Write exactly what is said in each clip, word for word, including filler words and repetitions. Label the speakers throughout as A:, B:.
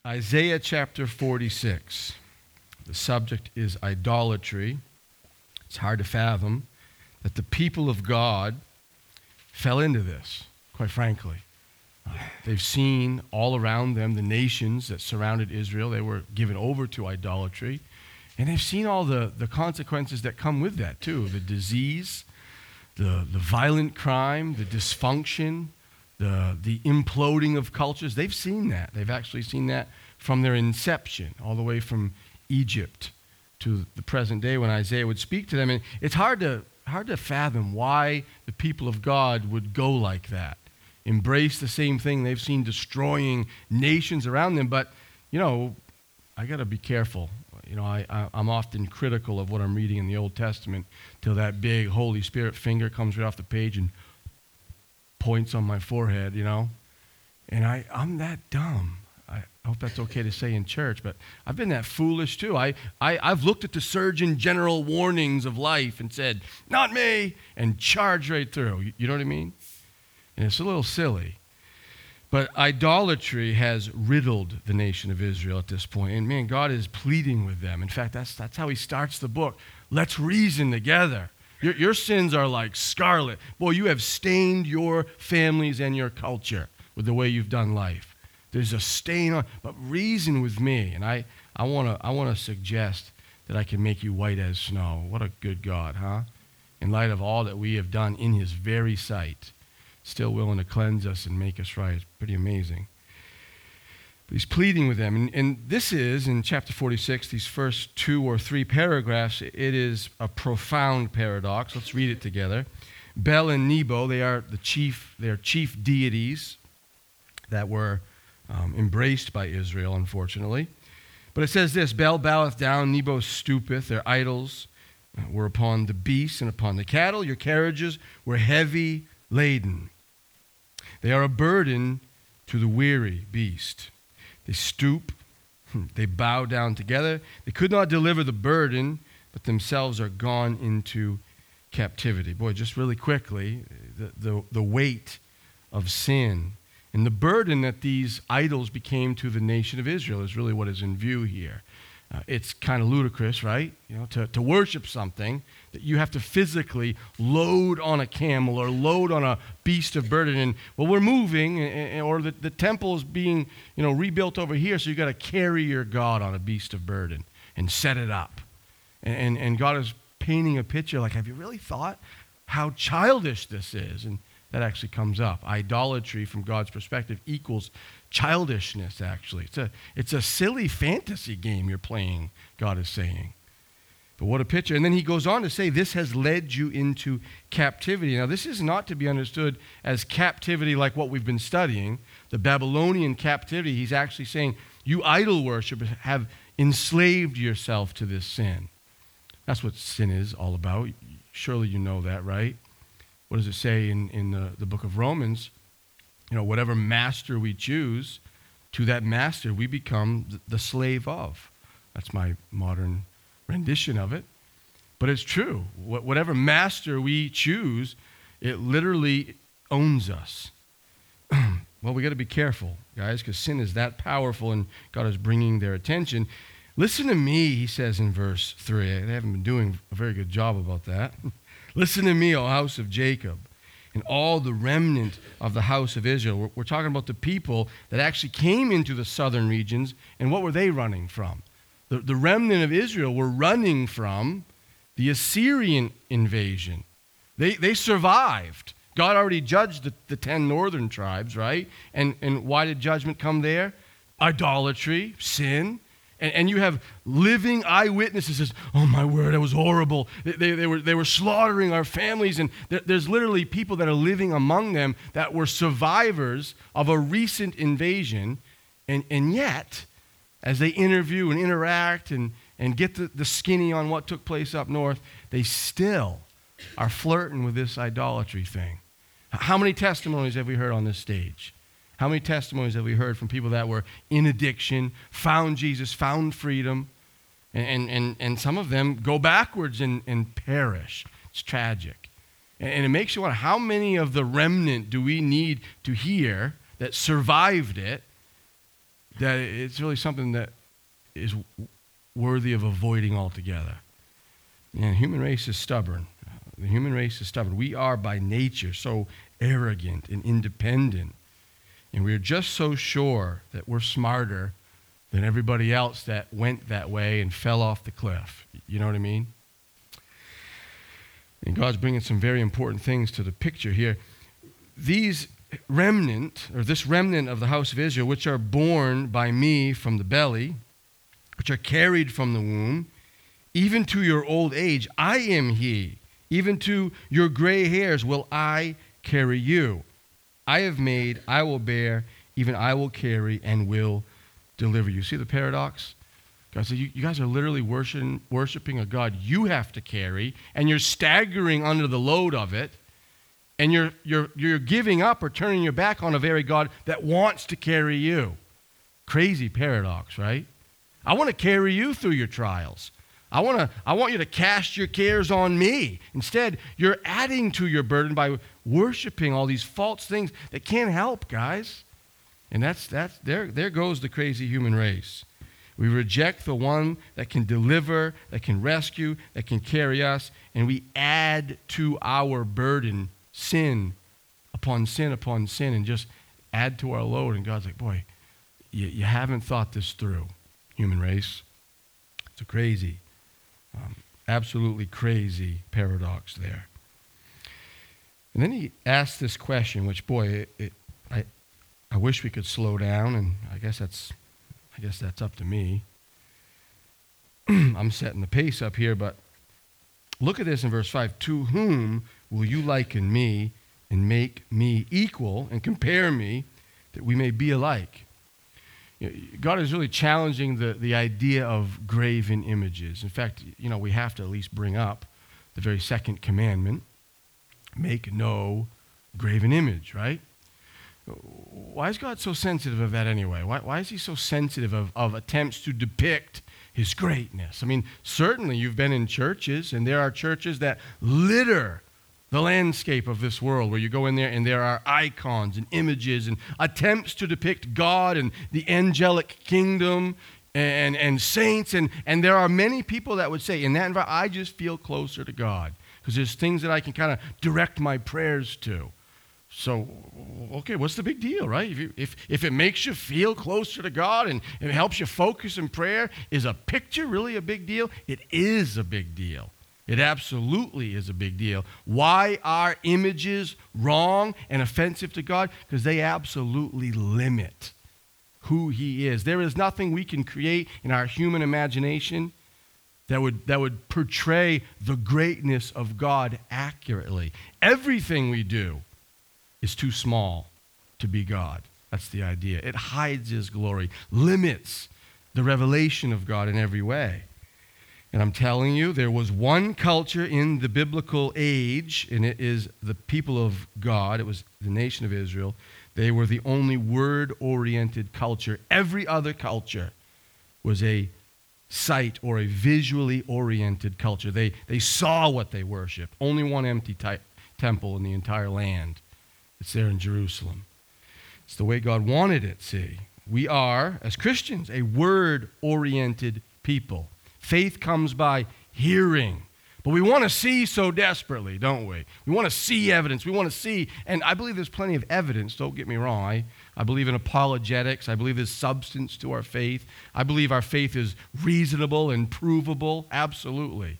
A: Isaiah chapter forty-six. The subject is idolatry. It's hard to fathom that the people of God fell into this, quite frankly. Uh, they've seen all around them the nations that surrounded Israel. They were given over to idolatry. And they've seen all the, the consequences that come with that, too. The disease, the, the violent crime, the dysfunction, the, the imploding of cultures. They've seen that. They've actually seen that from their inception, all the way from Egypt to the present day when Isaiah would speak to them. And it's hard to, hard to fathom why the people of God would go like that, embrace the same thing they've seen destroying nations around them. But, you know, I got to be careful. You know, I, I, I'm often critical of what I'm reading in the Old Testament till that big Holy Spirit finger comes right off the page and points on my forehead, you know. And I, I'm that dumb. I hope that's okay to say in church, but I've been that foolish too. I, I, I've looked at the Surgeon General warnings of life and said, not me, and charged right through. You, you know what I mean? And it's a little silly. But idolatry has riddled the nation of Israel at this point. And man, God is pleading with them. In fact, that's, that's how he starts the book. Let's reason together. Your, your sins are like scarlet. Boy, you have stained your families and your culture with the way you've done life. There's a stain on, but reason with me. And I, I want to I want to suggest that I can make you white as snow. What a good God, huh? In light of all that we have done in his very sight, still willing to cleanse us and make us right. It's pretty amazing. But he's pleading with them. And, and this is, in chapter forty-six, these first two or three paragraphs, it is a profound paradox. Let's read it together. Bel and Nebo, they are the chief, they are chief deities that were Um, embraced by Israel, unfortunately. But it says this, Bel boweth down, Nebo stoopeth. Their idols were upon the beasts and upon the cattle. Your carriages were heavy laden. They are a burden to the weary beast. They stoop, they bow down together. They could not deliver the burden, but themselves are gone into captivity. Boy, just really quickly, the, the, the weight of sin and the burden that these idols became to the nation of Israel is really what is in view here. Uh, it's kind of ludicrous, right? You know, to, to worship something that you have to physically load on a camel or load on a beast of burden. And, well, we're moving, and, or the, the temple is being, you know, rebuilt over here, so you got to carry your God on a beast of burden and set it up. And, and, and God is painting a picture like, have you really thought how childish this is? And that actually comes up. Idolatry from God's perspective equals childishness, actually. It's a, it's a silly fantasy game you're playing, God is saying. But what a picture. And then he goes on to say, this has led you into captivity. Now, this is not to be understood as captivity like what we've been studying, the Babylonian captivity. He's actually saying, you idol worshipers have enslaved yourself to this sin. That's what sin is all about. Surely you know that, right? What does it say in, in the, the book of Romans? You know, whatever master we choose, to that master we become the, the slave of. That's my modern rendition of it. But it's true. Wh- whatever master we choose, it literally owns us. Well, we got to be careful, guys, because sin is that powerful and God is bringing their attention. Listen to me, he says in verse three. They haven't been doing a very good job about that. Listen to me, O house of Jacob, and all the remnant of the house of Israel. We're, we're talking about the people that actually came into the southern regions, and what were they running from? The, the remnant of Israel were running from the Assyrian invasion. They, they survived. God already judged the, the ten northern tribes, right? And, and why did judgment come there? Idolatry, sin. And, and you have living eyewitnesses says, oh my word, that was horrible. They, they, they, were, they were slaughtering our families. And there, there's literally people that are living among them that were survivors of a recent invasion. And, and yet, as they interview and interact and, and get the, the skinny on what took place up north, they still are flirting with this idolatry thing. How many testimonies have we heard on this stage? How many testimonies have we heard from people that were in addiction, found Jesus, found freedom, and, and, and, and some of them go backwards and, and perish. It's tragic. And, and it makes you wonder, how many of the remnant do we need to hear that survived it that it's really something that is worthy of avoiding altogether. And the human race is stubborn. The human race is stubborn. We are by nature so arrogant and independent. And we're just so sure that we're smarter than everybody else that went that way and fell off the cliff. You know what I mean? And God's bringing some very important things to the picture here. These remnant, or this remnant of the house of Israel, which are born by me from the belly, which are carried from the womb, even to your old age, I am he. Even to your gray hairs will I carry you. I have made, I will bear, even I will carry and will deliver you. See the paradox? God said, you, you guys are literally worshiping, worshiping a God you have to carry, and you're staggering under the load of it, and you're, you're, you're giving up or turning your back on a very God that wants to carry you. Crazy paradox, right? I want to carry you through your trials. I want to. I want you to cast your cares on me. Instead, you're adding to your burden by worshiping all these false things that can't help, guys. And that's that's there. There goes the crazy human race. We reject the one that can deliver, that can rescue, that can carry us, and we add to our burden sin upon sin upon sin, and just add to our load. And God's like, boy, you, you haven't thought this through, human race. It's a crazy. Um, absolutely crazy paradox there. And then he asked this question, which, boy, it, it, I, I wish we could slow down, and I guess that's, I guess that's up to me. I'm setting the pace up here, but look at this in verse five. To whom will you liken me and make me equal and compare me that we may be alike? You know, God is really challenging the, the idea of graven images. In fact, you know, we have to at least bring up the very second commandment, make no graven image, right? Why is God so sensitive of that anyway? Why, why is he so sensitive of, of attempts to depict his greatness? I mean, certainly you've been in churches, and there are churches that litter the landscape of this world, where you go in there and there are icons and images and attempts to depict God and the angelic kingdom and, and saints. And, and there are many people that would say, in that environment, I just feel closer to God because there's things that I can kind of direct my prayers to. So, okay, what's the big deal, right? If, you, if, if it makes you feel closer to God and it helps you focus in prayer, is a picture really a big deal? It is a big deal. It absolutely is a big deal. Why are images wrong and offensive to God? Because they absolutely limit who he is. There is nothing we can create in our human imagination that would, that would portray the greatness of God accurately. Everything we do is too small to be God. That's the idea. It hides his glory, limits the revelation of God in every way. And I'm telling you, there was one culture in the biblical age, and it is the people of God. It was the nation of Israel. They were the only word-oriented culture. Every other culture was a sight or a visually oriented culture. They, they saw what they worshiped. Only one empty ty- temple in the entire land. It's there in Jerusalem. It's the way God wanted it, see. We are, as Christians, a word-oriented people. Faith comes by hearing. But we want to see so desperately, don't we? We want to see evidence. We want to see, and I believe there's plenty of evidence, don't get me wrong. I, I believe in apologetics. I believe there's substance to our faith. I believe our faith is reasonable and provable, absolutely.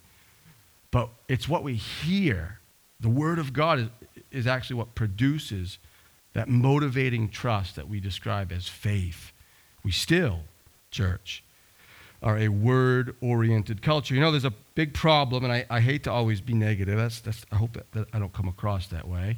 A: But it's what we hear. The Word of God is, is actually what produces that motivating trust that we describe as faith. We still, church, are a word-oriented culture. You know, there's a big problem, and I, I hate to always be negative. That's, that's, I hope that, that I don't come across that way.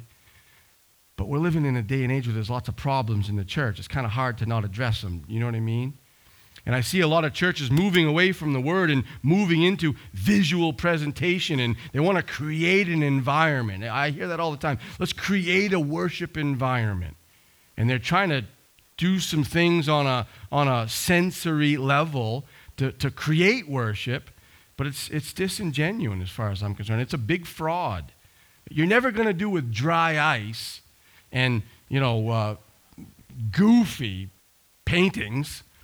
A: But we're living in a day and age where there's lots of problems in the church. It's kind of hard to not address them. You know what I mean? And I see a lot of churches moving away from the Word and moving into visual presentation, and they want to create an environment. I hear that all the time. Let's create a worship environment. And they're trying to do some things on a, on a sensory level To, to create worship, but it's it's disingenuous as far as I'm concerned. It's a big fraud. You're never going to do with dry ice and, you know, uh, goofy paintings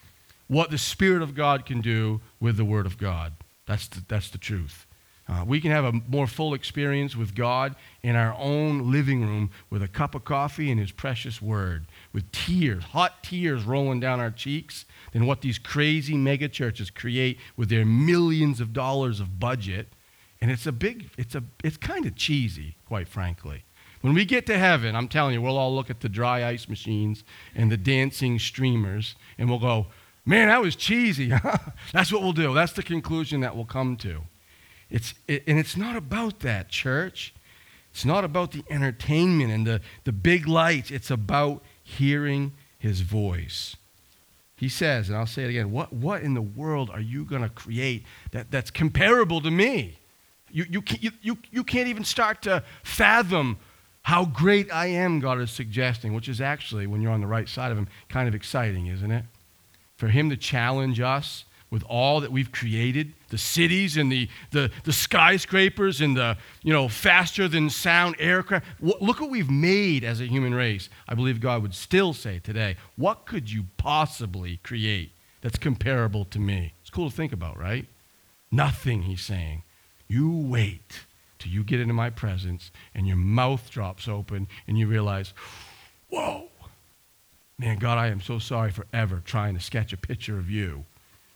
A: what the Spirit of God can do with the Word of God. That's the, that's the truth. Uh, we can have a more full experience with God in our own living room with a cup of coffee and His precious Word, with tears, hot tears rolling down our cheeks, than what these crazy mega churches create with their millions of dollars of budget. And it's a big, it's a, it's kind of cheesy, quite frankly. When we get to heaven, I'm telling you, we'll all look at the dry ice machines and the dancing streamers, and we'll go, man, that was cheesy. That's what we'll do. That's the conclusion that we'll come to. It's, it, and it's not about that, church. It's not about the entertainment and the, the big lights. It's about hearing His voice. He says, and I'll say it again, what, what in the world are you going to create that, that's comparable to me? You, you, you, you, you can't even start to fathom how great I am, God is suggesting, which is actually, when you're on the right side of Him, kind of exciting, isn't it? For Him to challenge us with all that we've created, the cities and the, the, the skyscrapers and the, you know, faster than sound aircraft. Look what we've made as a human race. I believe God would still say today, what could you possibly create that's comparable to me? It's cool to think about, right? Nothing, He's saying. You wait till you get into my presence and your mouth drops open and you realize, whoa, man, God, I am so sorry for ever trying to sketch a picture of you.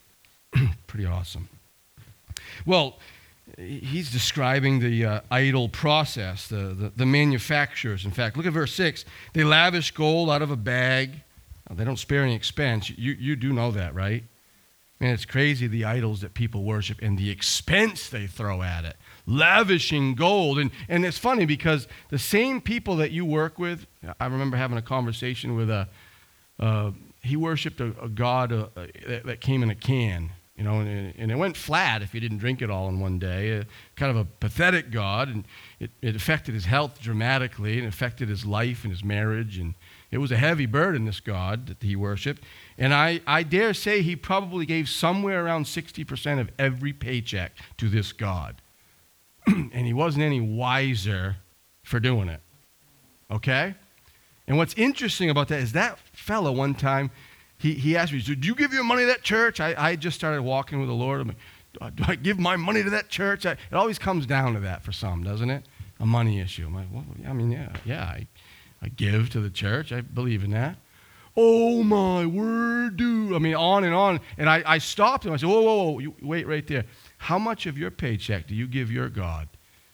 A: Pretty awesome. Well, he's describing the uh, idol process, the, the, the manufacturers. In fact, look at verse six. They lavish gold out of a bag. Oh, they don't spare any expense. You, you do know that, right? Man, it's crazy the idols that people worship and the expense they throw at it. Lavishing gold. And, and it's funny because the same people that you work with, I remember having a conversation with a, uh, he worshiped a, a god uh, that, that came in a can. You know, and, and it went flat if you didn't drink it all in one day. Uh, kind of a pathetic God, and it, it affected his health dramatically, and affected his life and his marriage, and it was a heavy burden, this God that he worshipped. And I, I dare say he probably gave somewhere around sixty percent of every paycheck to this God. And he wasn't any wiser for doing it. Okay? And what's interesting about that is that fellow one time, He he asked me, "Did you give your money to that church?" I, I just started walking with the Lord. I'm like, do I give my money to that church? I, it always comes down to that for some, doesn't it? A money issue. I'm like, well, I mean, yeah, yeah, I, I give to the church. I believe in that. Oh, my word, dude. I mean, on and on. And I, I stopped him. I said, whoa, whoa, whoa, you, wait right there. How much of your paycheck do you give your God?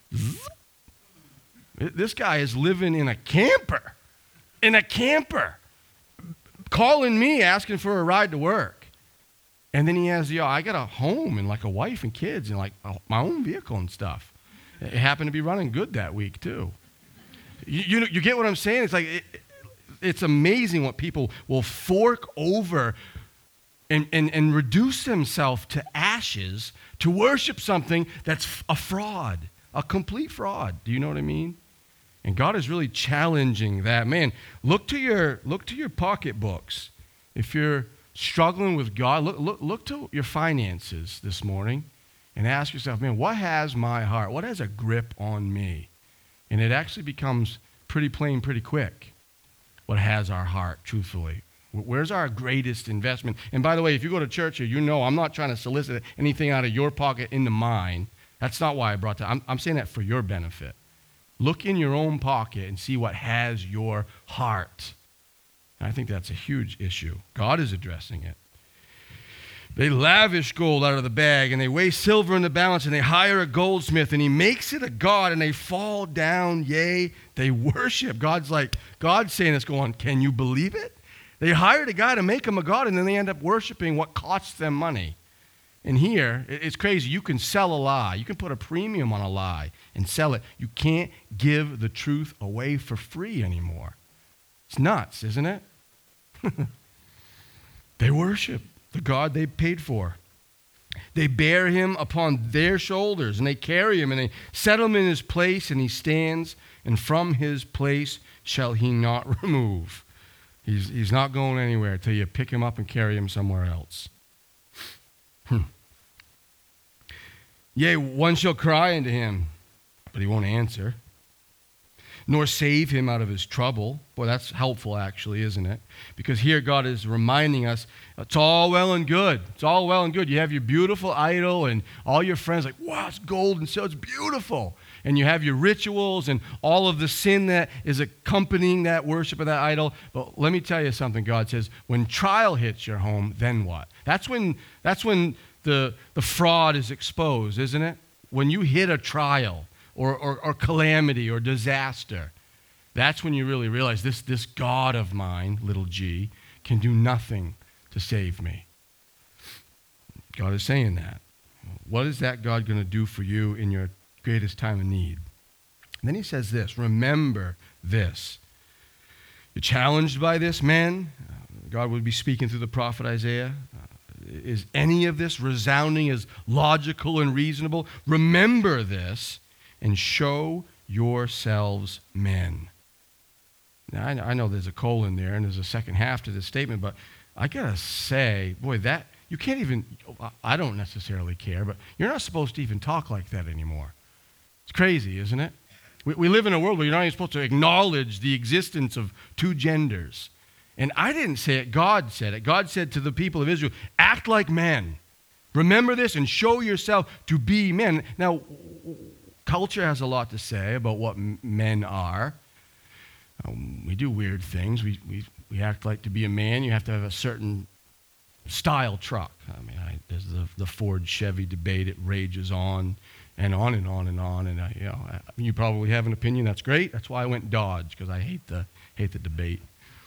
A: This guy is living in a camper. In a camper. Calling me, asking for a ride to work. And then he has, you know, I got a home and like a wife and kids and like my own vehicle and stuff. It happened to be running good that week too. You, you, you get what I'm saying? It's like, it, it's amazing what people will fork over and, and, and reduce themselves to ashes to worship something that's a fraud, a complete fraud. Do you know what I mean? And God is really challenging that. Man, look to your look to your pocketbooks. If you're struggling with God, look, look, look to your finances this morning and ask yourself, man, what has my heart? What has a grip on me? And it actually becomes pretty plain pretty quick what has our heart, truthfully. Where's our greatest investment? And by the way, if you go to church here, you know I'm not trying to solicit anything out of your pocket into mine. That's not why I brought that. I'm, I'm saying that for your benefit. Look in your own pocket and see what has your heart. And I think that's a huge issue. God is addressing it. They lavish gold out of the bag, and they weigh silver in the balance, and they hire a goldsmith, and he makes it a god, and they fall down, yea, they worship. God's like, God's saying this, going, can you believe it? They hired a guy to make him a god, and then they end up worshiping what costs them money. And here, it's crazy. You can sell a lie. You can put a premium on a lie and sell it. You can't give the truth away for free anymore. It's nuts, isn't it? They worship the God they paid for. They bear him upon their shoulders, and they carry him, and they set him in his place, and he stands, and from his place shall he not remove. He's, he's not going anywhere until you pick him up and carry him somewhere else. Hmm. Yea, one shall cry unto him, but he won't answer. nor save him out of his trouble. Boy, that's helpful actually, isn't it? Because here God is reminding us, it's all well and good. It's all well and good. You have your beautiful idol and all your friends like, wow, it's gold and silver, it's beautiful. And you have your rituals and all of the sin that is accompanying that worship of that idol. But let me tell you something, God says, when trial hits your home, then what? That's when, that's when the, the fraud is exposed, isn't it? When you hit a trial, Or, or, or calamity or disaster, that's when you really realize this, this God of mine, little g, can do nothing to save me. God is saying that. What is that God going to do for you in your greatest time of need? And then he says this, remember this. You're challenged by this, men. God would be speaking through the prophet Isaiah. Is any of this resounding as logical and reasonable? Remember this. And show yourselves men. Now, I know there's a colon there, and there's a second half to this statement, but I got to say, boy, that, you can't even, I don't necessarily care, but you're not supposed to even talk like that anymore. It's crazy, isn't it? We, we live in a world where you're not even supposed to acknowledge the existence of two genders. And I didn't say it, God said it. God said to the people of Israel, act like men. Remember this and show yourself to be men. Now, culture has a lot to say about what m- men are. Um, we do weird things. We, we we act like to be a man, you have to have a certain style truck. I mean, I, there's the, the Ford Chevy debate. It rages on and on and on and on. And I, you know, I, you probably have an opinion. That's great. That's why I went Dodge, because I hate the hate the debate.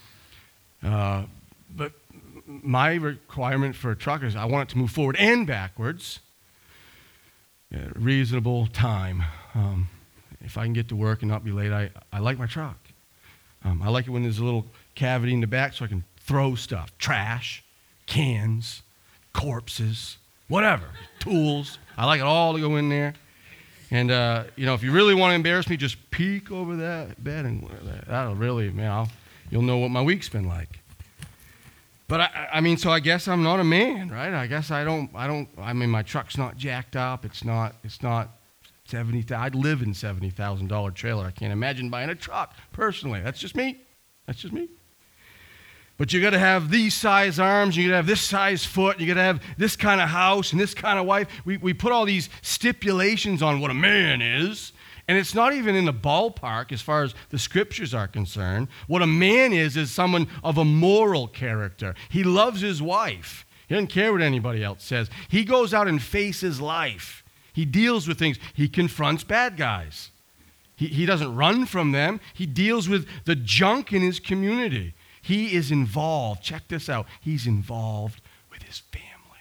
A: Uh, but my requirement for a truck is I want it to move forward and backwards. Yeah, reasonable time. Um, if I can get to work and not be late, I, I like my truck. Um, I like it when there's a little cavity in the back so I can throw stuff. Trash, cans, corpses, whatever, tools. I like it all to go in there. And, uh, you know, if you really want to embarrass me, just peek over that bed and that'll really, man, I'll, you'll know what my week's been like. But I, I mean, so I guess I'm not a man, right? I guess I don't, I don't, I mean, my truck's not jacked up. It's not, it's not seventy thousand. I'd live in seventy thousand dollars trailer. I can't imagine buying a truck, personally. That's just me. That's just me. But you got to have these size arms. You got to have this size foot. You got to have this kind of house and this kind of wife. We, we put all these stipulations on what a man is. And it's not even in the ballpark as far as the scriptures are concerned. What a man is, is someone of a moral character. He loves his wife. He doesn't care what anybody else says. He goes out and faces life. He deals with things. He confronts bad guys. He, he doesn't run from them. He deals with the junk in his community. He is involved. Check this out. He's involved with his family.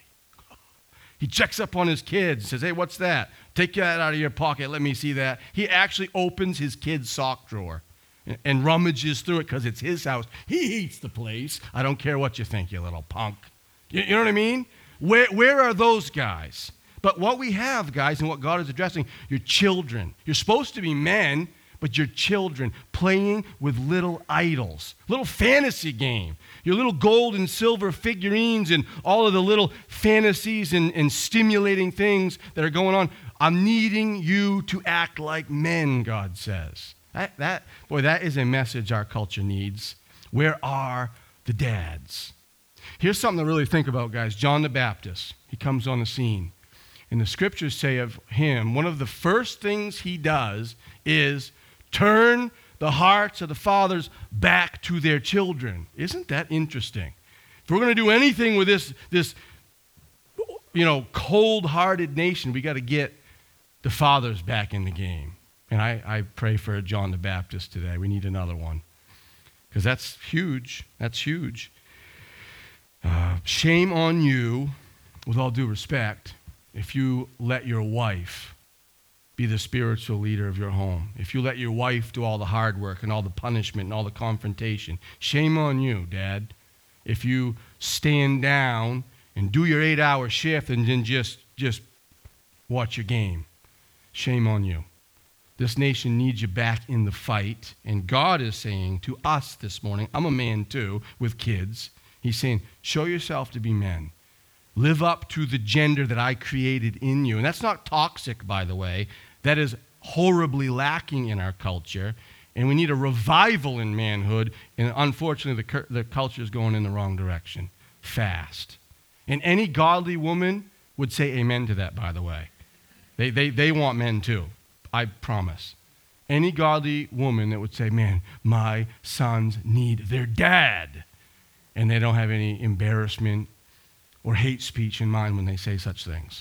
A: He checks up on his kids, says, hey, what's that? Take that out of your pocket. Let me see that. He actually opens his kid's sock drawer and, and rummages through it because it's his house. He heats the place. I don't care what you think, you little punk. You, you know what I mean? Where, where are those guys? But what we have, guys, and what God is addressing, your children. You're supposed to be men, but your children playing with little idols, little fantasy game, your little gold and silver figurines and all of the little fantasies and, and stimulating things that are going on. I'm needing you to act like men, God says. That, that, boy, that is a message our culture needs. Where are the dads? Here's something to really think about, guys. John the Baptist, he comes on the scene. And the scriptures say of him, one of the first things he does is turn the hearts of the fathers back to their children. Isn't that interesting? If we're going to do anything with this, this you know, cold-hearted nation, we got to get the fathers back in the game. And I, I pray for John the Baptist today. We need another one. Because that's huge. That's huge. Uh, shame on you, with all due respect, if you let your wife be the spiritual leader of your home. If you let your wife do all the hard work and all the punishment and all the confrontation. Shame on you, Dad, if you stand down and do your eight-hour shift and then just, just watch your game. Shame on you. This nation needs you back in the fight. And God is saying to us this morning, I'm a man too, with kids. He's saying, show yourself to be men. Live up to the gender that I created in you. And that's not toxic, by the way. That is horribly lacking in our culture. And we need a revival in manhood. And unfortunately, the, the culture is going in the wrong direction fast. And any godly woman would say amen to that, by the way. They, they, they want men too, I promise. Any godly woman that would say, man, my sons need their dad. And they don't have any embarrassment or hate speech in mind when they say such things.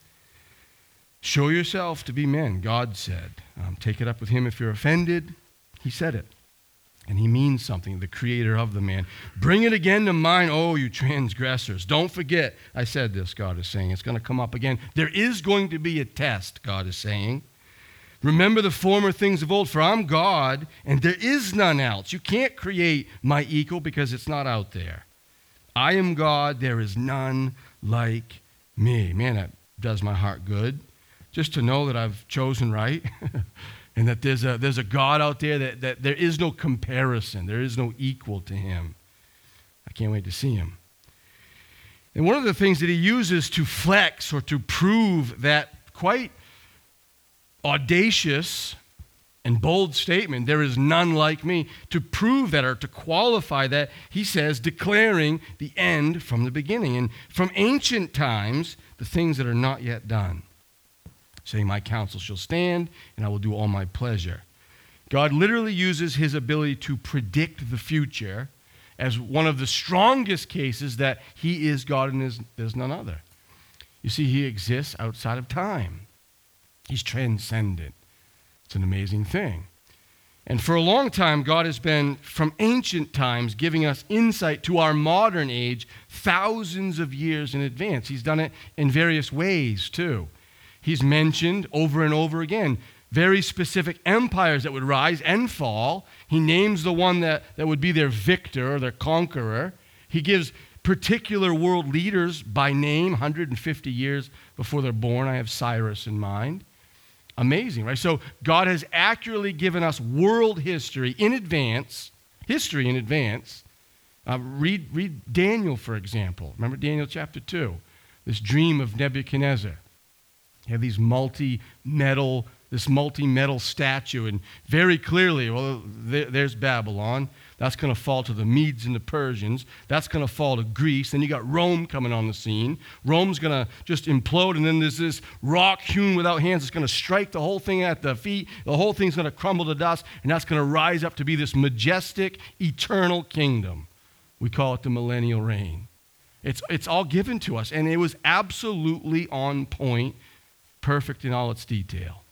A: Show yourself to be men, God said. Um, take it up with him if you're offended. He said it. And he means something, the creator of the man. Bring it again to mind, oh, you transgressors. Don't forget, I said this, God is saying. It's going to come up again. There is going to be a test, God is saying. Remember the former things of old, for I'm God, and there is none else. You can't create my equal because it's not out there. I am God, there is none like me. Man, that does my heart good. Just to know that I've chosen right. And that there's a, there's a God out there that, that there is no comparison. There is no equal to him. I can't wait to see him. And one of the things that he uses to flex or to prove that quite audacious and bold statement, there is none like me, to prove that or to qualify that, he says, declaring the end from the beginning. And from ancient times, the things that are not yet done. Saying, my counsel shall stand, and I will do all my pleasure. God literally uses his ability to predict the future as one of the strongest cases that he is God and there's none other. You see, he exists outside of time. He's transcendent. It's an amazing thing. And for a long time, God has been, from ancient times, giving us insight to our modern age thousands of years in advance. He's done it in various ways, too. He's mentioned over and over again very specific empires that would rise and fall. He names the one that, that would be their victor or their conqueror. He gives particular world leaders by name, one hundred fifty years before they're born. I have Cyrus in mind. Amazing, right? So God has accurately given us world history in advance, history in advance. Uh, read, read Daniel, for example. Remember Daniel chapter two, this dream of Nebuchadnezzar. You have these multi-metal, this multi-metal statue, and very clearly, well, there, there's Babylon. That's going to fall to the Medes and the Persians. That's going to fall to Greece. Then you got Rome coming on the scene. Rome's going to just implode, and then there's this rock hewn without hands. It's going to strike the whole thing at the feet. The whole thing's going to crumble to dust, and that's going to rise up to be this majestic, eternal kingdom. We call it the millennial reign. It's, it's all given to us, and it was absolutely on point, perfect in all its detail.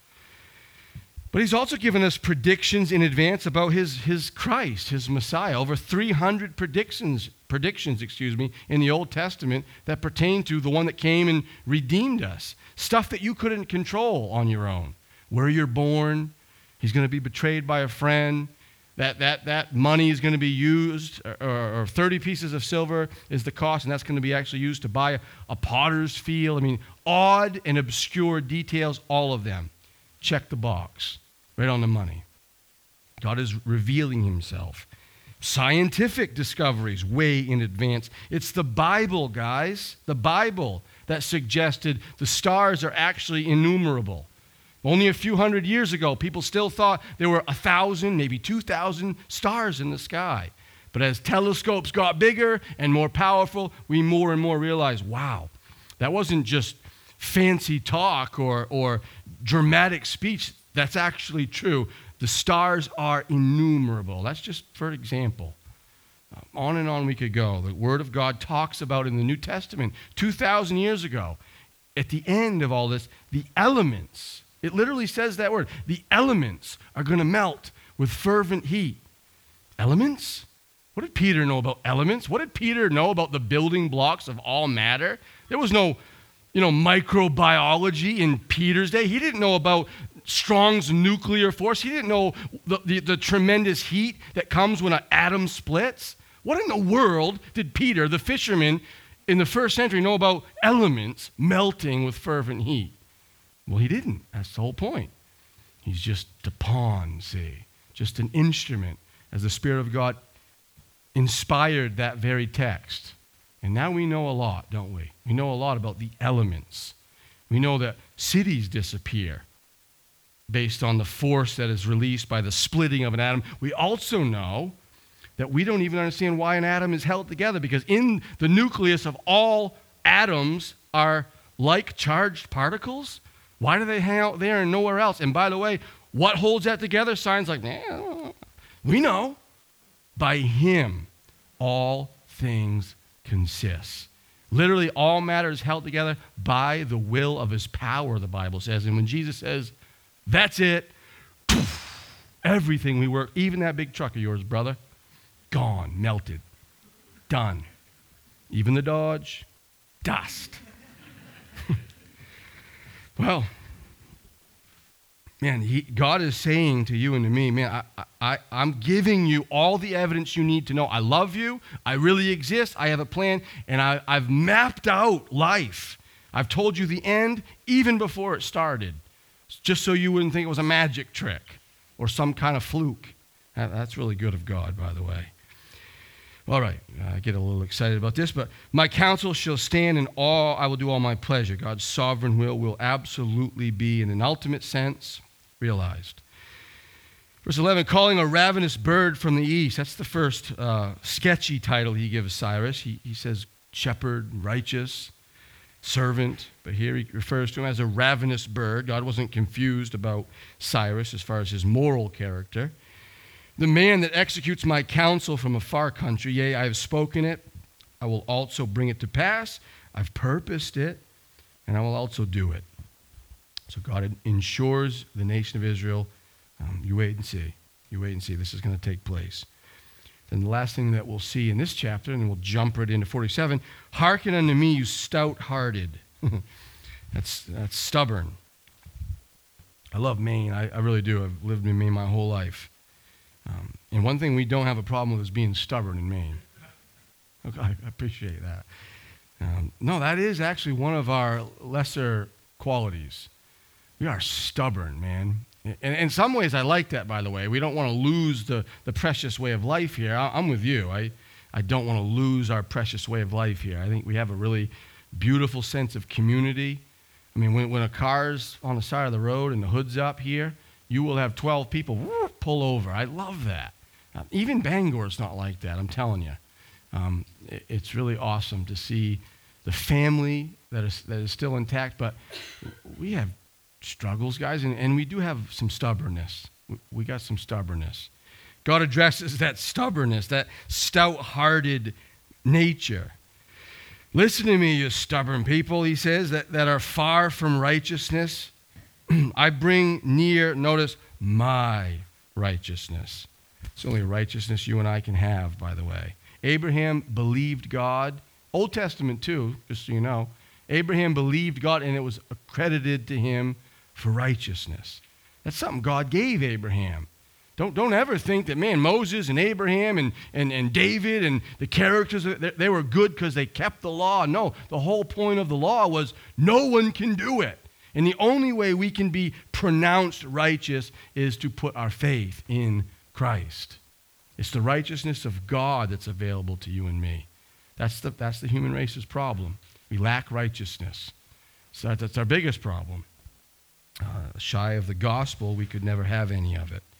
A: But he's also given us predictions in advance about his, his Christ, his Messiah. Over three hundred predictions, predictions, excuse me, in the Old Testament that pertain to the one that came and redeemed us. Stuff that you couldn't control on your own. Where you're born, he's going to be betrayed by a friend. That, that, that money is going to be used, or, or thirty pieces of silver is the cost, and that's going to be actually used to buy a, a potter's field. I mean, odd and obscure details, all of them. Check the box, right on the money. God is revealing himself. Scientific discoveries way in advance. It's the Bible, guys, the Bible that suggested the stars are actually innumerable. Only a few hundred years ago, people still thought there were a thousand, maybe two thousand stars in the sky. But as telescopes got bigger and more powerful, we more and more realized, wow, that wasn't just fancy talk or, or dramatic speech. That's actually true. The stars are innumerable. That's just for example. On and on we could go. The Word of God talks about in the New Testament two thousand years ago. At the end of all this, the elements, it literally says that word, the elements are going to melt with fervent heat. Elements? What did Peter know about elements? What did Peter know about the building blocks of all matter? There was no, you know, microbiology in Peter's day. He didn't know about Strong's nuclear force. He didn't know the, the, the tremendous heat that comes when an atom splits. What in the world did Peter, the fisherman in the first century, know about elements melting with fervent heat? Well, he didn't. That's the whole point. He's just a pawn, see, just an instrument as the Spirit of God inspired that very text. And now we know a lot, don't we? We know a lot about the elements. We know that cities disappear. based on the force that is released by the splitting of an atom. We also know that we don't even understand why an atom is held together, because in the nucleus of all atoms are like charged particles. Why do they hang out there and nowhere else? And by the way, what holds that together? Science like, nah, we know. By him, all things consist. Literally, all matter is held together by the will of his power, the Bible says. And when Jesus says, that's it, poof, everything we work, even that big truck of yours, brother, gone, melted, done. Even the Dodge, dust. Well, man, he, God is saying to you and to me, man, I, I, I'm giving you all the evidence you need to know. I love you. I really exist. I have a plan, and I, I've mapped out life. I've told you the end even before it started, just so you wouldn't think it was a magic trick or some kind of fluke. That, that's really good of God, by the way. All right, I get a little excited about this, but my counsel shall stand in awe. I will do all my pleasure. God's sovereign will will absolutely be, in an ultimate sense, realized. Verse eleven, calling a ravenous bird from the east. That's the first uh, sketchy title he gives Cyrus. He, he says shepherd, righteous, servant, but here he refers to him as a ravenous bird. God wasn't confused about Cyrus as far as his moral character. The man that executes my counsel from a far country, yea, I have spoken it, I will also bring it to pass. I've purposed it, and I will also do it. So God ensures the nation of Israel, um, you wait and see. You wait and see. This is going to take place. Then the last thing that we'll see in this chapter, and we'll jump right into forty-seven, hearken unto me, you stout-hearted. that's, that's stubborn. I love Maine. I, I really do. I've lived in Maine my whole life. Um, and one thing we don't have a problem with is being stubborn in Maine. Okay, I appreciate that. Um, no, that is actually one of our lesser qualities. We are stubborn, man. And in some ways, I like that, by the way. We don't want to lose the, the precious way of life here. I, I'm with you. I, I don't want to lose our precious way of life here. I think we have a really beautiful sense of community. I mean, when, when a car's on the side of the road and the hood's up here, you will have twelve people whoo, pull over. I love that. Uh, even Bangor's not like that, I'm telling you. Um, it, it's really awesome to see the family that is, that is still intact, but we have struggles, guys, and, and we do have some stubbornness. We, we got some stubbornness. God addresses that stubbornness, that stout-hearted nature. Listen to me, you stubborn people, he says, that, that are far from righteousness. I bring near, notice, my righteousness. It's the only righteousness you and I can have, by the way. Abraham believed God. Old Testament, too, just so you know. Abraham believed God, and it was accredited to him for righteousness. That's something God gave Abraham. Don't, don't ever think that, man, Moses and Abraham and, and, and David and the characters, they, they were good because they kept the law. No, the whole point of the law was no one can do it. And the only way we can be pronounced righteous is to put our faith in Christ. It's the righteousness of God that's available to you and me. That's the, that's the human race's problem. We lack righteousness. So that's our biggest problem. Uh, shy of the gospel, we could never have any of it.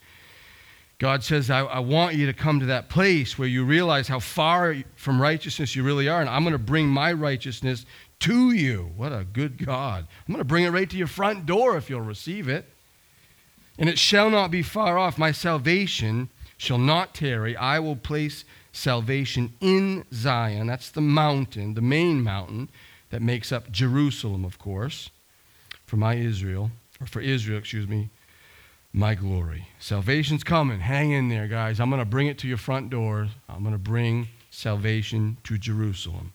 A: God says, I, I want you to come to that place where you realize how far from righteousness you really are, and I'm going to bring my righteousness to you. What a good God. I'm going to bring it right to your front door if you'll receive it. And it shall not be far off. My salvation shall not tarry. I will place salvation in Zion. That's the mountain, the main mountain that makes up Jerusalem, of course, for my Israel, or for Israel, excuse me, my glory. Salvation's coming. Hang in there, guys. I'm going to bring it to your front door. I'm going to bring salvation to Jerusalem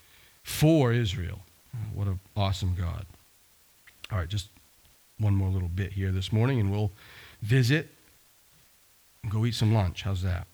A: for Israel. What an awesome God. All right, just one more little bit here this morning, and we'll visit and go eat some lunch. How's that?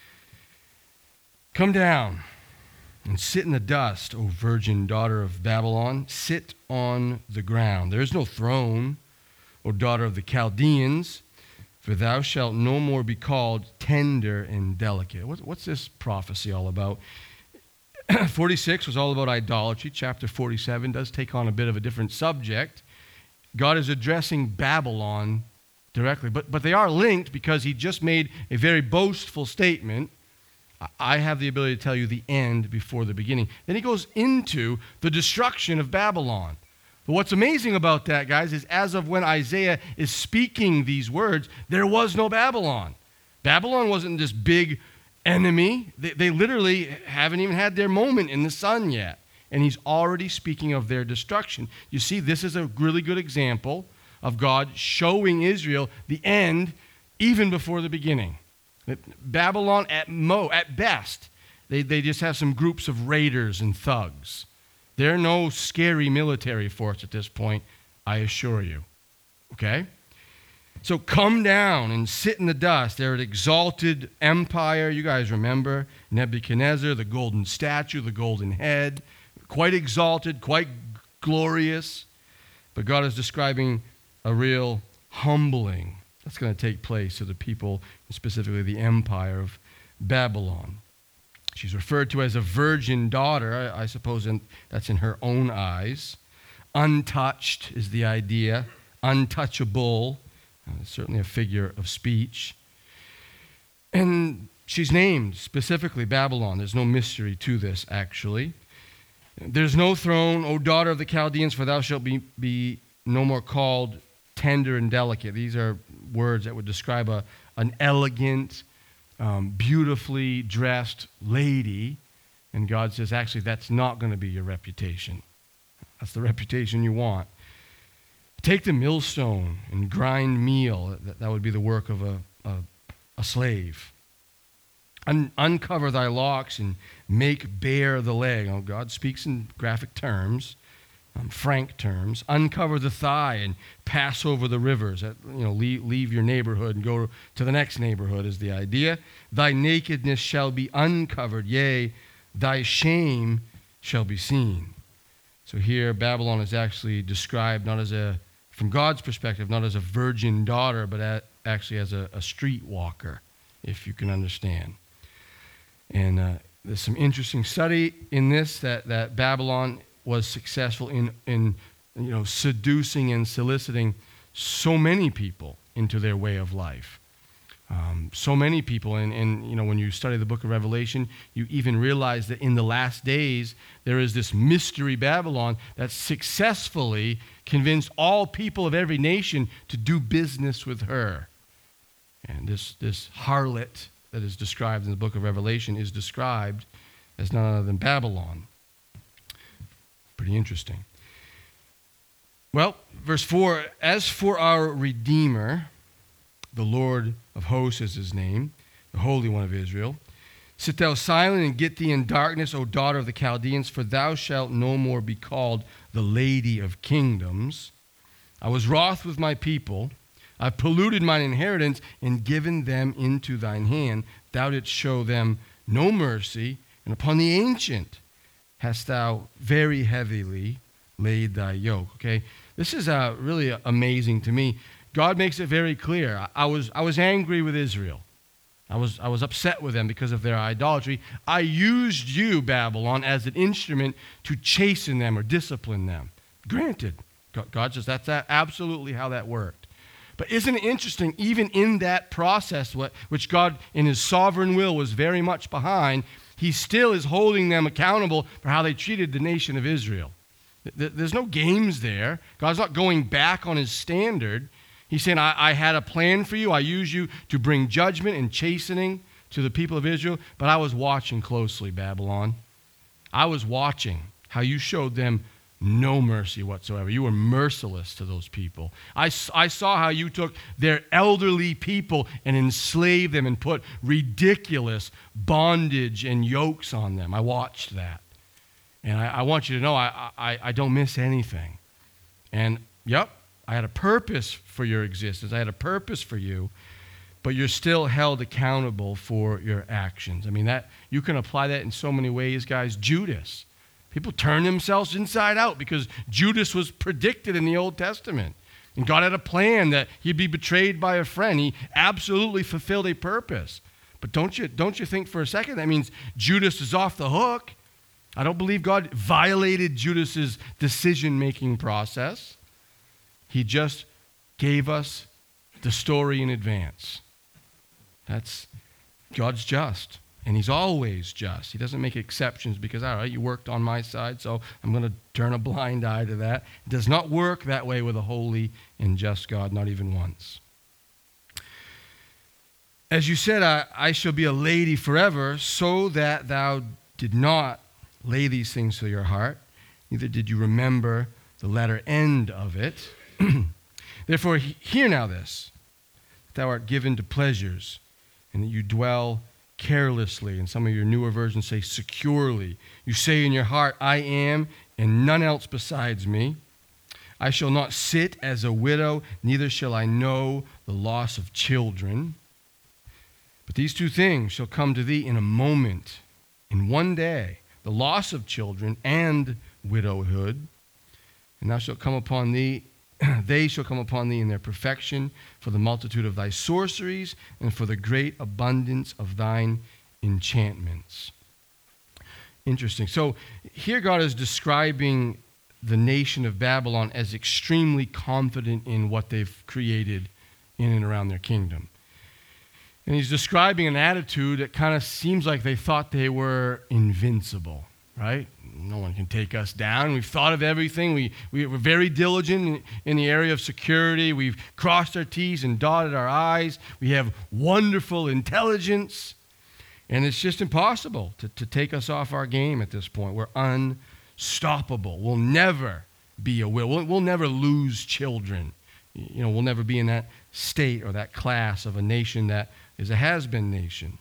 A: Come down and sit in the dust, O virgin daughter of Babylon. Sit on the ground. There is no throne, O daughter of the Chaldeans, for thou shalt no more be called tender and delicate. What's this prophecy all about? forty-six was all about idolatry. Chapter forty-seven does take on a bit of a different subject. God is addressing Babylon directly. But, but they are linked because he just made a very boastful statement. I have the ability to tell you the end before the beginning. Then he goes into the destruction of Babylon. But what's amazing about that, guys, is as of when Isaiah is speaking these words, there was no Babylon. Babylon wasn't this big enemy. They, they literally haven't even had their moment in the sun yet. And he's already speaking of their destruction. You see, this is a really good example of God showing Israel the end even before the beginning. Babylon, at mo, at best, they, they just have some groups of raiders and thugs. They're no scary military force at this point, I assure you. Okay? So come down and sit in the dust. They're an exalted empire. You guys remember Nebuchadnezzar, the golden statue, the golden head. Quite exalted, quite glorious. But God is describing a real humbling that's going to take place to the people, specifically the empire of Babylon. She's referred to as a virgin daughter. I, I suppose in, that's in her own eyes. Untouched is the idea. Untouchable. Uh, certainly a figure of speech. And she's named specifically Babylon. There's no mystery to this, actually. There's no throne, O daughter of the Chaldeans, for thou shalt be, be no more called tender and delicate. These are words that would describe a, an elegant, um, beautifully dressed lady. And God says, actually, that's not going to be your reputation. That's the reputation you want. Take the millstone and grind meal. That, that would be the work of a, a, a slave. Un, uncover thy locks and make bare the leg. Oh, God speaks in graphic terms. Um, frank terms. Uncover the thigh and pass over the rivers. That, you know, leave, leave your neighborhood and go to the next neighborhood is the idea. Thy nakedness shall be uncovered, yea, thy shame shall be seen. So here Babylon is actually described not as a, from God's perspective, not as a virgin daughter, but at, actually as a, a streetwalker, if you can understand. And uh, there's some interesting study in this that, that Babylon was successful in, in you know, seducing and soliciting so many people into their way of life. Um, so many people, and, and you know, when you study the book of Revelation, you even realize that in the last days, there is this mystery Babylon that successfully convinced all people of every nation to do business with her. And this, this harlot that is described in the book of Revelation is described as none other than Babylon. Pretty interesting. Well, verse four, as for our Redeemer, the Lord of hosts is his name, the Holy One of Israel, sit thou silent and get thee in darkness, O daughter of the Chaldeans, for thou shalt no more be called the Lady of Kingdoms. I was wroth with my people. I polluted mine inheritance and given them into thine hand. Thou didst show them no mercy, and upon the ancient hast thou very heavily laid thy yoke. Okay, this is uh, really amazing to me. God makes it very clear. I, I was I was angry with Israel. I was I was upset with them because of their idolatry. I used you, Babylon, as an instrument to chasten them or discipline them. Granted, God says that's absolutely how that worked. But isn't it interesting, even in that process, what, which God in his sovereign will was very much behind, he still is holding them accountable for how they treated the nation of Israel. There's no games there. God's not going back on his standard. He's saying, I, I had a plan for you. I used you to bring judgment and chastening to the people of Israel, but I was watching closely, Babylon. I was watching how you showed them no mercy whatsoever. You were merciless to those people. I, I saw how you took their elderly people and enslaved them and put ridiculous bondage and yokes on them. I watched that. And I, I want you to know I, I, I don't miss anything. And, yep, I had a purpose for your existence. I had a purpose for you, but you're still held accountable for your actions. I mean, that you can apply that in so many ways, guys. Judas. People turn themselves inside out because Judas was predicted in the Old Testament. And God had a plan that he'd be betrayed by a friend. He absolutely fulfilled a purpose. But don't you, don't you think for a second that means Judas is off the hook? I don't believe God violated Judas's decision-making process. He just gave us the story in advance. That's, God's just, and he's always just. He doesn't make exceptions because, all right, you worked on my side, so I'm going to turn a blind eye to that. It does not work that way with a holy and just God, not even once. As you said, I, I shall be a lady forever, so that thou did not lay these things to your heart, neither did you remember the latter end of it. Therefore, hear now this, that thou art given to pleasures, and that you dwell carelessly. And some of your newer versions say securely. You say in your heart, I am, and none else besides me. I shall not sit as a widow, neither shall I know the loss of children. But these two things shall come to thee in a moment, in one day, the loss of children and widowhood. And thou shalt come upon thee, they shall come upon thee in their perfection, for the multitude of thy sorceries, and for the great abundance of thine enchantments. Interesting. So here God is describing the nation of Babylon as extremely confident in what they've created in and around their kingdom. And he's describing an attitude that kind of seems like they thought they were invincible, right? No one can take us down. We've thought of everything. We, we were very diligent in, in the area of security. We've crossed our T's and dotted our I's. We have wonderful intelligence. And it's just impossible to, to take us off our game at this point. We're unstoppable. We'll never be a will. We'll, we'll never lose children. You know, we'll never be in that state or that class of a nation that is a has-been nation.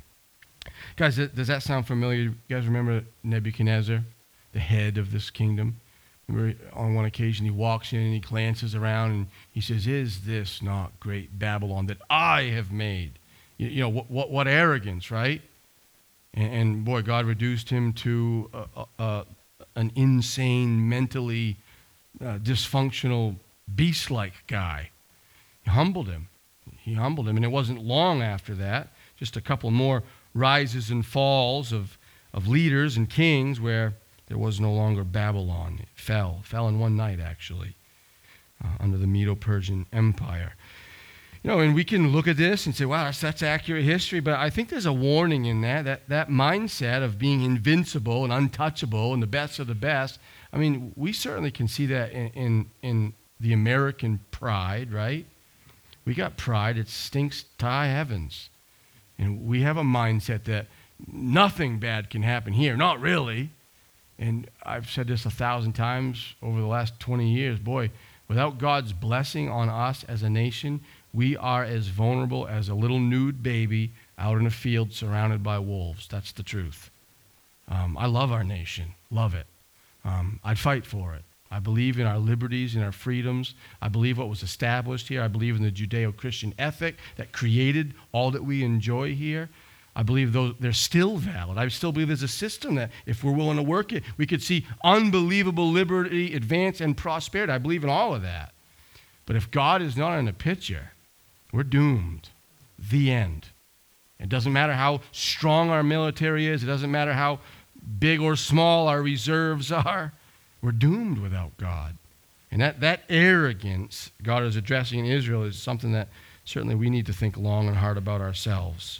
A: Guys, does that sound familiar? You guys remember Nebuchadnezzar, the head of this kingdom? Remember on one occasion he walks in and he glances around and he says, is this not great Babylon that I have made? You, you know, what, what, what arrogance, right? And, and boy, God reduced him to a, a, a, an insane, mentally uh, dysfunctional, beast-like guy. He humbled him. He humbled him. And it wasn't long after that, just a couple more rises and falls of, of leaders and kings where there was no longer Babylon. It fell. It fell in one night, actually, uh, under the Medo-Persian Empire. You know, and we can look at this and say, wow, that's, that's accurate history, but I think there's a warning in that, that, that mindset of being invincible and untouchable and the best of the best. I mean, we certainly can see that in, in, in the American pride, right? We got pride. It stinks to high heavens. And we have a mindset that nothing bad can happen here. Not really. And I've said this a thousand times over the last twenty years. Boy, without God's blessing on us as a nation, we are as vulnerable as a little nude baby out in a field surrounded by wolves. That's the truth. Um, I love our nation. Love it. Um, I'd fight for it. I believe in our liberties and our freedoms. I believe what was established here. I believe in the Judeo-Christian ethic that created all that we enjoy here. I believe those, they're still valid. I still believe there's a system that, if we're willing to work it, we could see unbelievable liberty, advance, and prosperity. I believe in all of that. But if God is not in the picture, we're doomed. The end. It doesn't matter how strong our military is. It doesn't matter how big or small our reserves are. We're doomed without God. And that, that arrogance God is addressing in Israel is something that certainly we need to think long and hard about ourselves.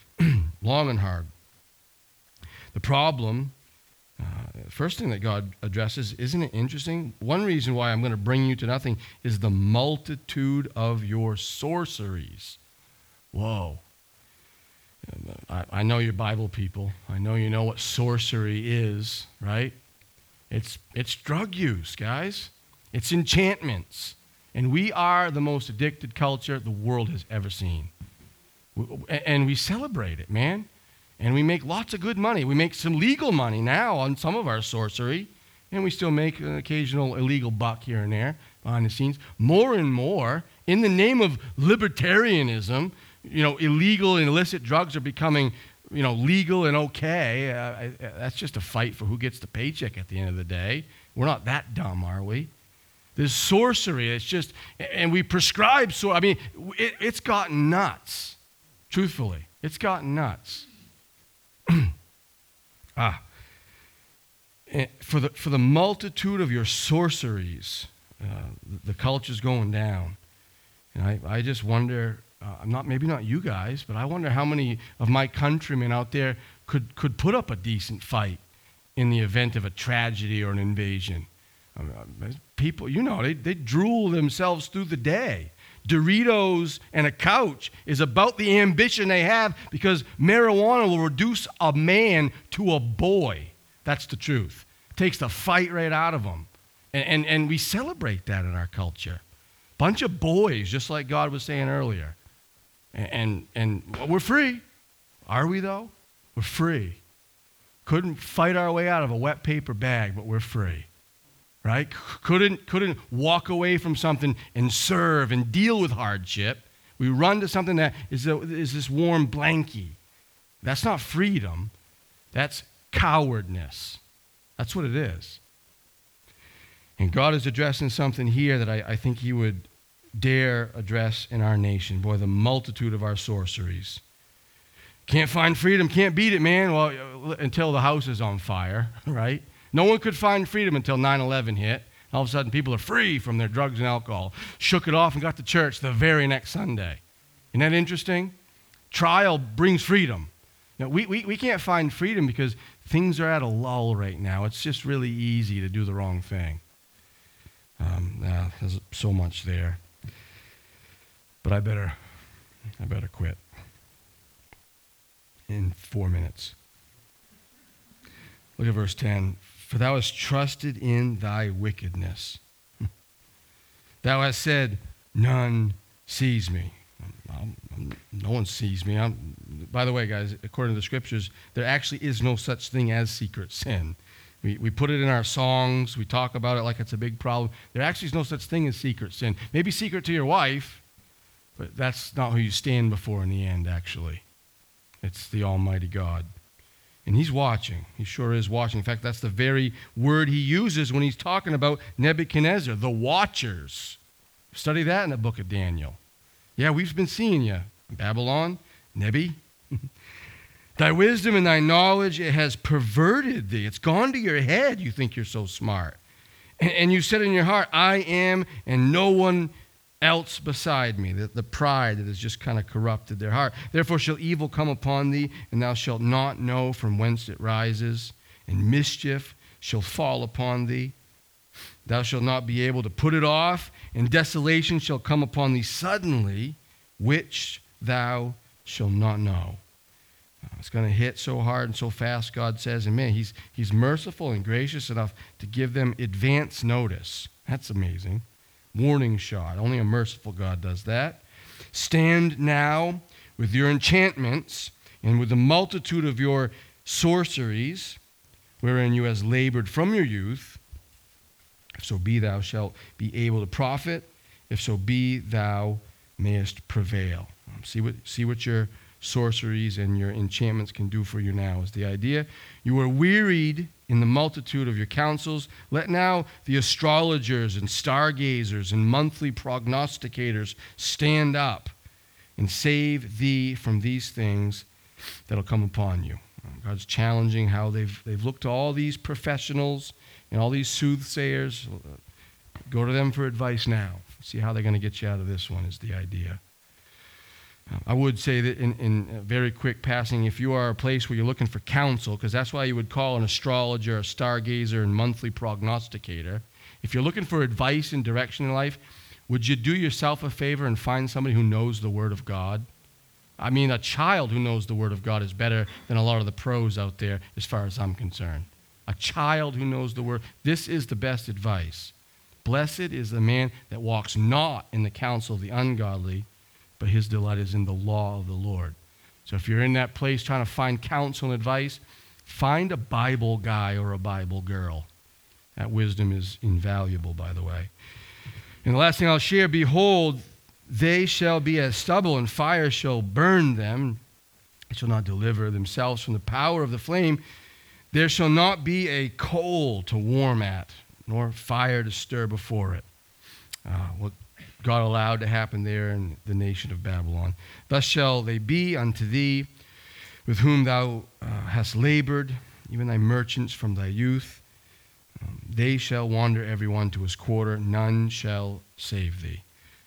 A: Long and hard. The problem, uh, first thing that God addresses, isn't it interesting? One reason why I'm going to bring you to nothing is the multitude of your sorceries. Whoa. I, I know you're Bible people. I know you know what sorcery is, right? It's it's drug use, guys. It's enchantments. And we are the most addicted culture the world has ever seen. And we celebrate it, man. And we make lots of good money. We make some legal money now on some of our sorcery. And we still make an occasional illegal buck here and there behind the scenes. More and more, in the name of libertarianism, you know, illegal and illicit drugs are becoming, you know, legal and okay. Uh, I, that's just a fight for who gets the paycheck at the end of the day. We're not that dumb, are we? There's sorcery. It's just, and we prescribe, so I mean, it, it's gotten nuts. Truthfully, it's gotten nuts. ah, for the for the multitude of your sorceries, uh, the, the culture's going down. And I, I just wonder, uh, not maybe not you guys, but I wonder how many of my countrymen out there could, could put up a decent fight in the event of a tragedy or an invasion. I mean, people, you know, they, they drool themselves through the day. Doritos and a couch is about the ambition they have because marijuana will reduce a man to a boy. That's the truth. It takes the fight right out of them. And, and, and we celebrate that in our culture. Bunch of boys, just like God was saying earlier. And, and, and well, we're free. Are we, though? We're free. Couldn't fight our way out of a wet paper bag, but we're free. Right? Couldn't, couldn't walk away from something and serve and deal with hardship. We run to something that is, a, is this warm blankie. That's not freedom. That's cowardness. That's what it is. And God is addressing something here that I, I think he would dare address in our nation. Boy, the multitude of our sorceries. Can't find freedom, can't beat it, man. Well, until the house is on fire, right? No one could find freedom until nine eleven hit. All of a sudden, people are free from their drugs and alcohol. Shook it off and got to church the very next Sunday. Isn't that interesting? Trial brings freedom. Now, we, we, we can't find freedom because things are at a lull right now. It's just really easy to do the wrong thing. Um, uh, there's so much there. But I better, I better quit in four minutes. Look at verse ten. For thou hast trusted in thy wickedness. Thou hast said, none sees me. I'm, I'm, no one sees me. I'm, by the way, guys, according to the scriptures, there actually is no such thing as secret sin. We, we put it in our songs. We talk about it like it's a big problem. There actually is no such thing as secret sin. Maybe secret to your wife, but that's not who you stand before in the end, actually. It's the Almighty God. And he's watching. He sure is watching. In fact, that's the very word he uses when he's talking about Nebuchadnezzar, the watchers. Study that in the book of Daniel. Yeah, we've been seeing you. Babylon, Nebi. Thy wisdom and thy knowledge, it has perverted thee. It's gone to your head. You think you're so smart. And, and you said in your heart, I am, and no one else beside me. The, the pride that has just kind of corrupted their heart. Therefore shall evil come upon thee, and thou shalt not know from whence it rises, and mischief shall fall upon thee. Thou shalt not be able to put it off, and desolation shall come upon thee suddenly, which thou shalt not know. It's going to hit so hard and so fast, God says, and man, he's, he's merciful and gracious enough to give them advance notice. That's amazing. Warning shot. Only a merciful God does that. Stand now with your enchantments and with the multitude of your sorceries, wherein you hast labored from your youth. If so be thou shalt be able to profit, if so be thou mayest prevail. See what, see what your sorceries and your enchantments can do for you now is the idea. You are wearied in the multitude of your counsels. Let now the astrologers and stargazers and monthly prognosticators stand up and save thee from these things that'll come upon you. God's challenging how they've, they've looked to all these professionals and all these soothsayers. Go to them for advice now. See how they're going to get you out of this one is the idea. I would say that in, in a very quick passing, if you are a place where you're looking for counsel, because that's why you would call an astrologer, a stargazer, and monthly prognosticator. If you're looking for advice and direction in life, would you do yourself a favor and find somebody who knows the Word of God? I mean, a child who knows the Word of God is better than a lot of the pros out there as far as I'm concerned. A child who knows the Word. This is the best advice. Blessed is the man that walks not in the counsel of the ungodly, but his delight is in the law of the Lord. So if you're in that place trying to find counsel and advice, find a Bible guy or a Bible girl. That wisdom is invaluable, by the way. And the last thing I'll share, behold, they shall be as stubble, and fire shall burn them. They shall not deliver themselves from the power of the flame. There shall not be a coal to warm at, nor fire to stir before it. Uh, what God allowed to happen there in the nation of Babylon. Thus shall they be unto thee, with whom thou uh, hast labored, even thy merchants from thy youth. Um, they shall wander every one to his quarter, none shall save thee. Um,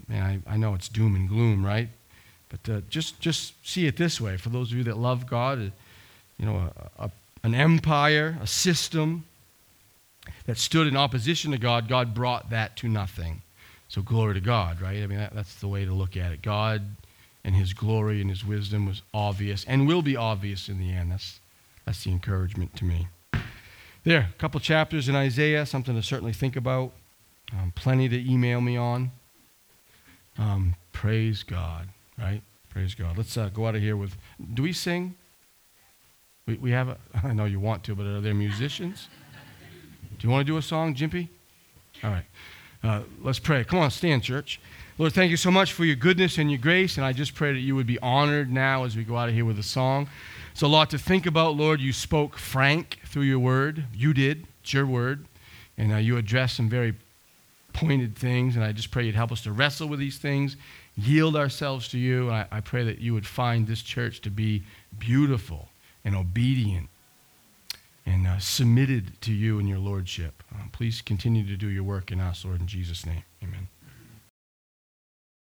A: man, I, I know it's doom and gloom, right? But uh, just just see it this way. For those of you that love God, uh, you know, a, a, an empire, a system that stood in opposition to God, God brought that to nothing. So glory to God, right? I mean, that, that's the way to look at it. God and his glory and his wisdom was obvious and will be obvious in the end. That's, that's the encouragement to me. There, a couple chapters in Isaiah, something to certainly think about. Um, plenty to email me on. Um, praise God, right? Praise God. Let's uh, go out of here with, do we sing? We, we have, a, I know you want to, but are there musicians? Do you want to do a song, Jimpy? All right. Uh, let's pray. Come on, stand, church. Lord, thank you so much for your goodness and your grace, and I just pray that you would be honored now as we go out of here with a song. It's a lot to think about, Lord. You spoke frank through your word. You did. It's your word. And uh, you addressed some very pointed things, and I just pray you'd help us to wrestle with these things, yield ourselves to you, and I, I pray that you would find this church to be beautiful and obedient and uh, submitted to you and your lordship. Uh, please continue to do your work in us, Lord, in Jesus' name. Amen.